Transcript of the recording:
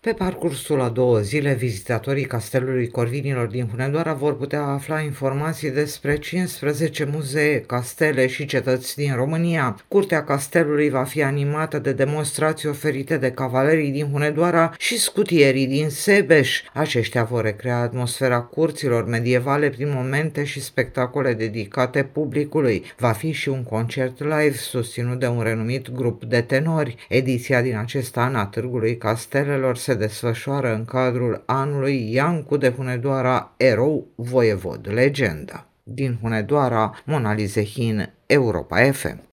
Pe parcursul a 2 zile, vizitatorii Castelului Corvinilor din Hunedoara vor putea afla informații despre 15 muzee, castele și cetăți din România. Curtea Castelului va fi animată de demonstrații oferite de cavalerii din Hunedoara și scutierii din Sebeș. Aceștia vor recrea atmosfera curților medievale prin momente și spectacole dedicate publicului. Va fi și un concert live susținut de un renumit grup de tenori. Ediția din acest an a Târgului Castelelor se desfășoară în cadrul anului Iancu de Hunedoara, erou voievod, legendă. Din Hunedoara, Mona Lizehin, Europa FM.